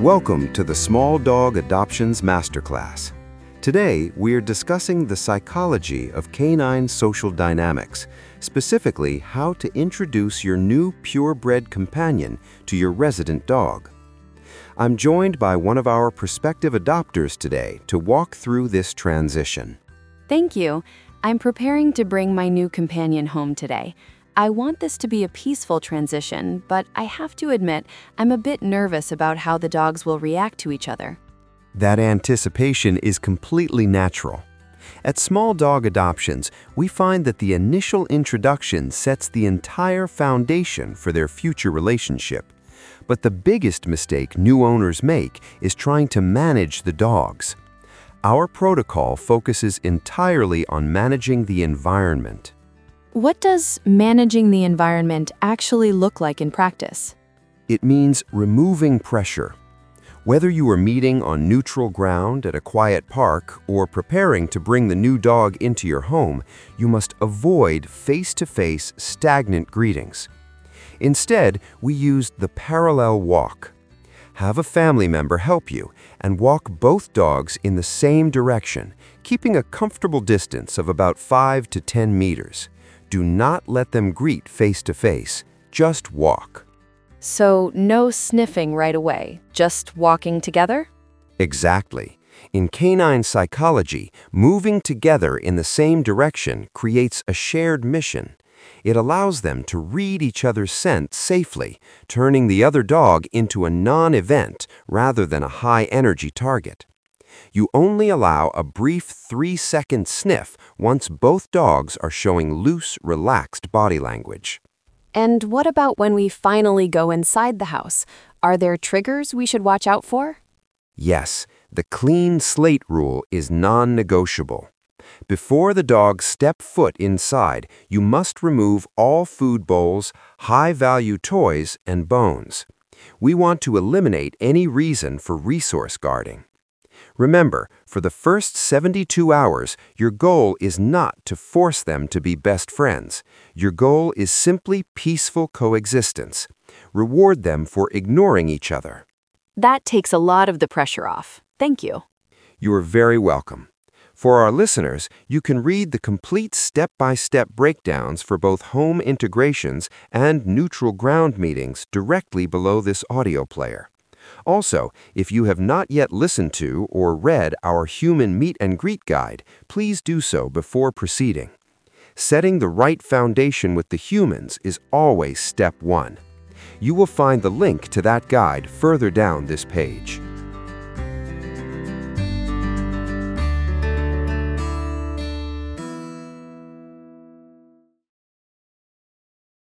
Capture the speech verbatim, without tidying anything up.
Welcome to the Small Dog Adoptions Masterclass. Today, we are discussing the psychology of canine social dynamics, specifically how to introduce your new purebred companion to your resident dog. I'm joined by one of our prospective adopters today to walk through this transition. Thank you. I'm preparing to bring my new companion home today. I want this to be a peaceful transition, but I have to admit I'm a bit nervous about how the dogs will react to each other. That anticipation is completely natural. At Small Dog Adoptions, we find that the initial introduction sets the entire foundation for their future relationship. But the biggest mistake new owners make is trying to manage the dogs. Our protocol focuses entirely on managing the environment. What does managing the environment actually look like in practice? It means removing pressure. Whether you are meeting on neutral ground at a quiet park or preparing to bring the new dog into your home, you must avoid face-to-face stagnant greetings. Instead, we use the parallel walk. Have a family member help you and walk both dogs in the same direction, keeping a comfortable distance of about five to ten meters. Do not let them greet face-to-face, just walk. So no sniffing right away, just walking together? Exactly. In canine psychology, moving together in the same direction creates a shared mission. It allows them to read each other's scent safely, turning the other dog into a non-event rather than a high-energy target. You only allow a brief three-second sniff once both dogs are showing loose, relaxed body language. And what about when we finally go inside the house? Are there triggers we should watch out for? Yes, the clean slate rule is non-negotiable. Before the dogs step foot inside, you must remove all food bowls, high-value toys, and bones. We want to eliminate any reason for resource guarding. Remember, for the first seventy-two hours, your goal is not to force them to be best friends. Your goal is simply peaceful coexistence. Reward them for ignoring each other. That takes a lot of the pressure off. Thank you. You are very welcome. For our listeners, you can read the complete step-by-step breakdowns for both home integrations and neutral ground meetings directly below this audio player. Also, if you have not yet listened to or read our Human Meet and Greet Guide, please do so before proceeding. Setting the right foundation with the humans is always step one. You will find the link to that guide further down this page.